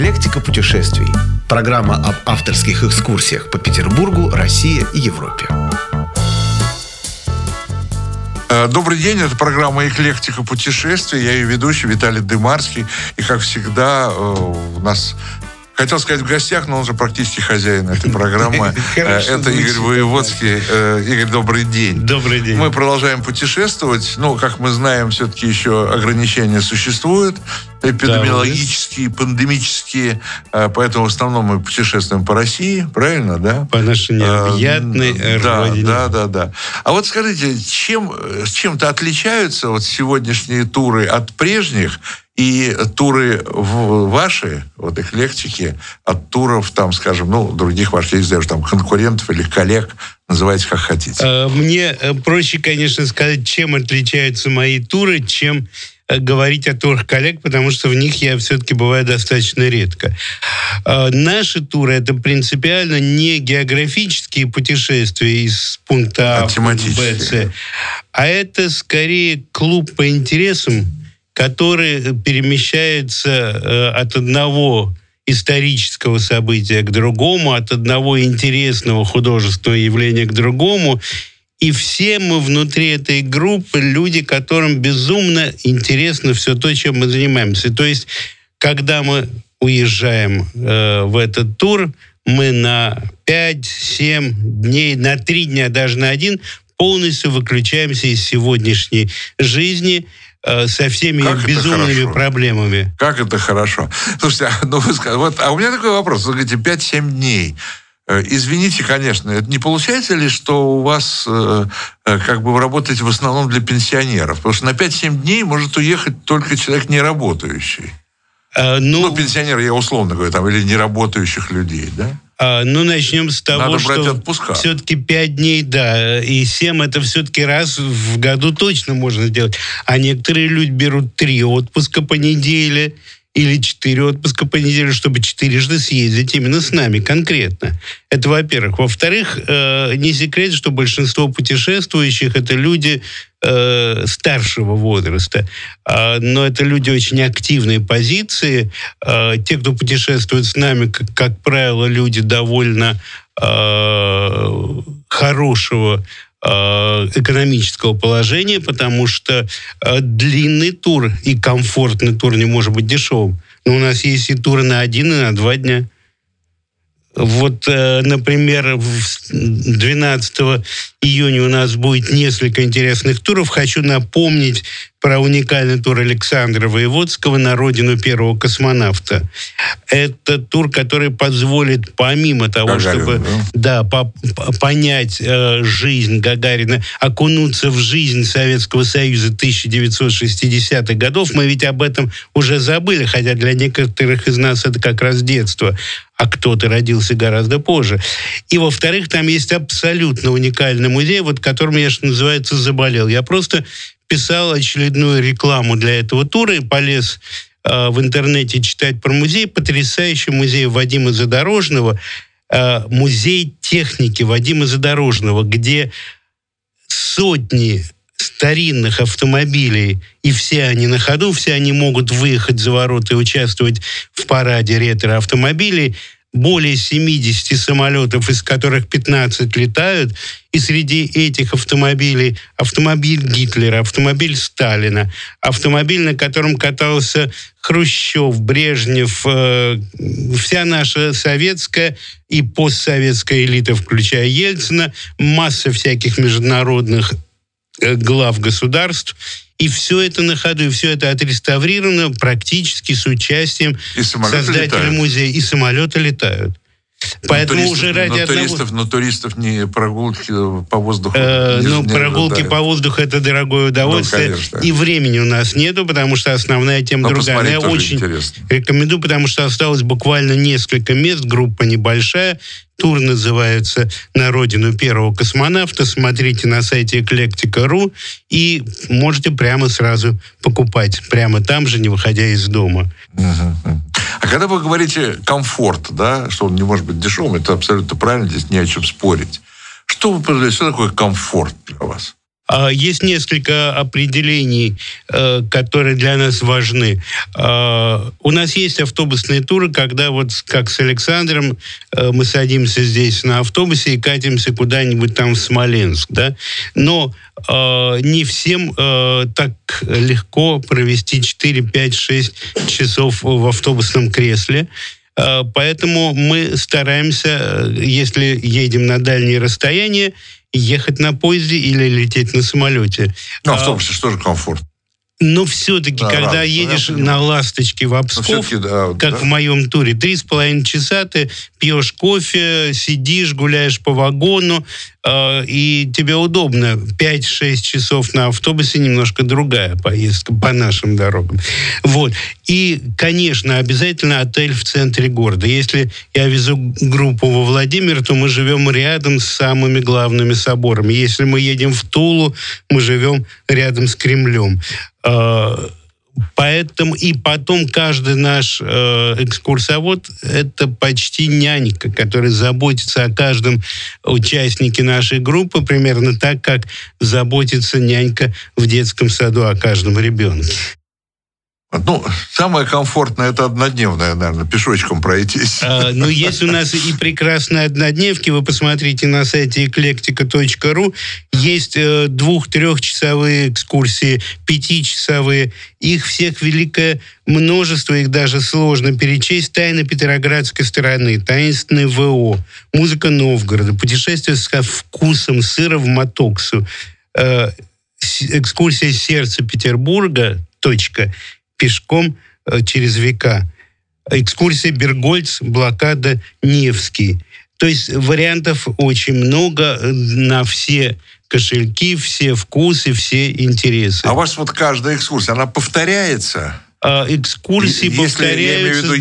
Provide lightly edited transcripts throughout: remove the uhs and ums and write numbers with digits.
«Эклектика путешествий». Программа об авторских экскурсиях по Петербургу, России и Европе. Добрый день, это программа «Эклектика путешествий». Я ее ведущий Виталий Дымарский. И, как всегда, у нас... Хотел сказать в гостях, но он же практически хозяин этой программы. Это Игорь Воеводский. Игорь, добрый день. Добрый день. Мы продолжаем путешествовать. Ну, как мы знаем, все-таки еще ограничения существуют. Эпидемиологические, пандемические. Поэтому в основном мы путешествуем по России. Правильно, да? По нашей необъятной родине. Да. А вот скажите, чем-то отличаются вот сегодняшние туры от прежних? И туры ваши, вот эклектики, от туров, там, скажем, других ваших, я не знаю, там, конкурентов или коллег, называйте как хотите. Мне проще, конечно, сказать, чем отличаются мои туры, чем говорить о турах коллег, потому что в них я все-таки бываю достаточно редко. Наши туры — это принципиально не географические путешествия из пункта А в пункт Б, С, а это скорее клуб по интересам, который перемещается от одного исторического события к другому, от одного интересного художественного явления к другому. И все мы внутри этой группы люди, которым безумно интересно все то, чем мы занимаемся. То есть, когда мы уезжаем в этот тур, мы на 5-7 дней, на 3 дня, даже на 1, полностью выключаемся из сегодняшней жизни со всеми безумными проблемами. Как это хорошо. Слушайте, а у меня такой вопрос. Вы говорите, 5-7 дней. Извините, конечно, это не получается ли, что у вас вы работаете в основном для пенсионеров? Потому что на 5-7 дней может уехать только человек не работающий. Пенсионер, я условно говорю, там, или неработающих людей, да? Начнем с того, что все-таки 5 дней, да, и 7 это все-таки раз в году точно можно сделать. А некоторые люди берут 3 отпуска по неделе или 4 отпуска по неделе, чтобы 4-жды съездить именно с нами конкретно. Это, во-первых. Во-вторых, не секрет, что большинство путешествующих — это люди старшего возраста. Но это люди очень активной позиции. Те, кто путешествует с нами, как правило, люди довольно хорошего экономического положения, потому что длинный тур и комфортный тур не может быть дешевым. Но у нас есть и туры на 1 и на 2 дня. Вот, например, 12 июня у нас будет несколько интересных туров. Хочу напомнить про уникальный тур Александра Воеводского «На родину первого космонавта». Это тур, который позволит, помимо того, чтобы понять жизнь Гагарина, окунуться в жизнь Советского Союза 1960-х годов. Мы ведь об этом уже забыли, хотя для некоторых из нас это как раз детство, а кто-то родился гораздо позже. И, во-вторых, там есть абсолютно уникальный музей, которым я, что называется, заболел. Я просто писал очередную рекламу для этого тура и полез в интернете читать про музей. Потрясающий музей Вадима Задорожного, музей техники Вадима Задорожного, где сотни старинных автомобилей, и все они на ходу, все они могут выехать за ворота и участвовать в параде ретро-автомобилей. Более 70 самолетов, из которых 15 летают. И среди этих автомобилей автомобиль Гитлера, автомобиль Сталина, автомобиль, на котором катался Хрущев, Брежнев, вся наша советская и постсоветская элита, включая Ельцина, масса всяких международных глав государств. И все это на ходу, и все это отреставрировано практически с участием создателя музея. И самолеты летают. Поэтому уже ради туристов не прогулки по воздуху. Прогулки по воздуху — это дорогое удовольствие. Конечно. И времени у нас нету, потому что основная тема другая. Я очень рекомендую, потому что осталось буквально несколько мест, группа небольшая. Тур называется «На родину первого космонавта». Смотрите на сайте эклектика.ру и можете прямо сразу покупать. Прямо там же, не выходя из дома. А когда вы говорите комфорт, да, что он не может быть дешевым, это абсолютно правильно, здесь не о чем спорить. Что вы понимаете, что такое комфорт для вас? Есть несколько определений, которые для нас важны. У нас есть автобусные туры, когда вот как с Александром мы садимся здесь на автобусе и катимся куда-нибудь там в Смоленск, да? Но не всем так легко провести 4, 5, 6 часов в автобусном кресле. Поэтому мы стараемся, если едем на дальние расстояния, ехать на поезде или лететь на самолете. Ну, автобусе что же комфорт? Но все-таки, когда едешь на «Ласточке» в Псков, в моем туре, 3,5 часа ты пьешь кофе, сидишь, гуляешь по вагону, и тебе удобно. 5-6 часов на автобусе немножко другая поездка по нашим дорогам. Вот. И, конечно, обязательно отель в центре города. Если я везу группу во Владимир, то мы живем рядом с самыми главными соборами. Если мы едем в Тулу, мы живем рядом с Кремлем. Поэтому и потом каждый наш экскурсовод — это почти нянька, который заботится о каждом участнике нашей группы примерно так, как заботится нянька в детском саду о каждом ребенке. Ну, самое комфортное — это однодневное, наверное, пешочком пройтись. Ну, есть у нас и прекрасные однодневки. Вы посмотрите на сайте eclectica.ru. Есть 2-3-часовые экскурсии, 5-часовые. Их всех великое множество, их даже сложно перечесть. «Тайны Петроградской стороны», «Таинственный ВО», «Музыка Новгорода», «Путешествие со вкусом сыра в Мотоксу», экскурсия «Сердце Петербурга», пешком через века. Экскурсия Бергольц, блокада Невский. То есть вариантов очень много на все кошельки, все вкусы, все интересы. А у вас вот каждая экскурсия, она повторяется? Экскурсии повторяются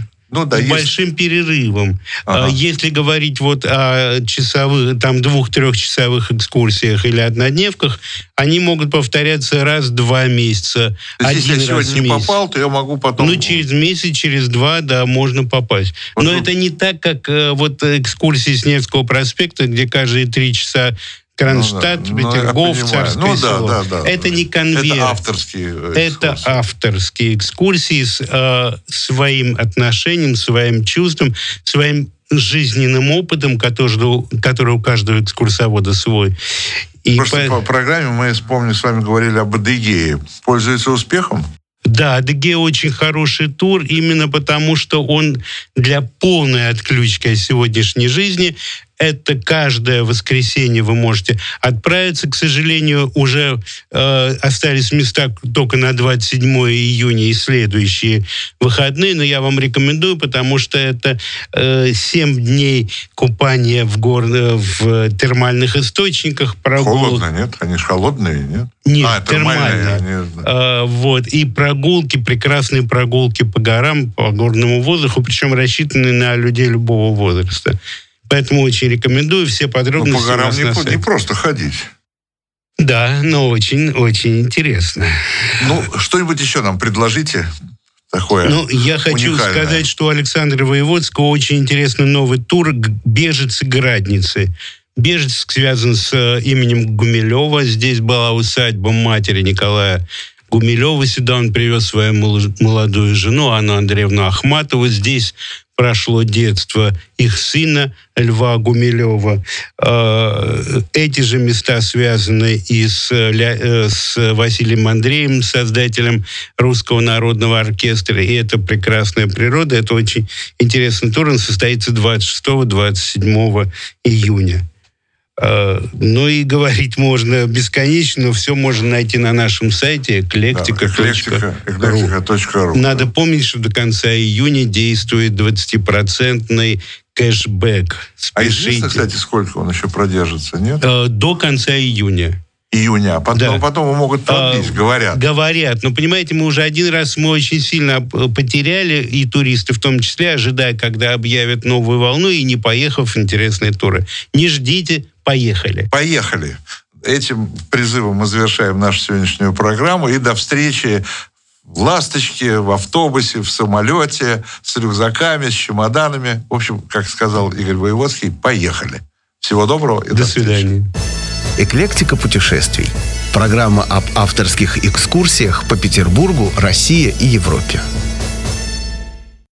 с большим перерывом. Если говорить вот о часовых, там 2-3-часовых экскурсиях или однодневках, они могут повторяться раз в 2 месяца. То есть, если я сегодня не попал, то я могу потом... Ну, через месяц, через 2, да, можно попасть. Но это не так, как вот экскурсии с Невского проспекта, где каждые 3 часа Кронштадт, Петергоф, Царское село. Это не конвейер. Это авторские экскурсии. Это авторские экскурсии с своим отношением, своим чувством, своим жизненным опытом, который у каждого экскурсовода свой. И по программе мы, помню, с вами говорили об Адыгее. Пользуется успехом? Да, Адыгея очень хороший тур, именно потому, что он для полной отключки от сегодняшней жизни. Это каждое воскресенье вы можете отправиться. К сожалению, уже остались места только на 27 июня и следующие выходные, но я вам рекомендую, потому что это 7 дней купания в термальных источниках. Холодно, нет? Они же холодные, нет? Нет, термальные. Вот. И прогулки, прекрасные прогулки по горам, по горному воздуху, причем рассчитанные на людей любого возраста. Поэтому очень рекомендую, все подробности. Но по горам не просто ходить. Да, но очень-очень интересно. Ну, что-нибудь еще нам предложите такое я хочу уникальное. сказать, что у Александра Воеводского очень интересный новый тур «Бежец-Градницы». Бежецк связан с именем Гумилева. Здесь была усадьба матери Николая Гумилева. Сюда он привез свою молодую жену Анну Андреевну Ахматову. Здесь прошло детство их сына Льва Гумилева. Эти же места связаны и с Василием Андреем, создателем Русского народного оркестра. И это прекрасная природа. Это очень интересный тур. Он состоится 26-27 июня. Ну и говорить можно бесконечно, но все можно найти на нашем сайте eclectica.ru. Надо помнить, что до конца июня действует 20% кэшбэк. Спешите. А известно, кстати, сколько он еще продержится, нет? До конца июня. А потом могут продлить, говорят. Говорят. Но, понимаете, мы уже один раз очень сильно потеряли, и туристы в том числе, ожидая, когда объявят новую волну, и не поехав в интересные туры. Не ждите, поехали. Поехали. Этим призывом мы завершаем нашу сегодняшнюю программу. И до встречи в «Ласточке», в автобусе, в самолете, с рюкзаками, с чемоданами. В общем, как сказал Игорь Воеводский, поехали. Всего доброго и до свидания. Эклектика путешествий. Программа об авторских экскурсиях по Петербургу, России и Европе.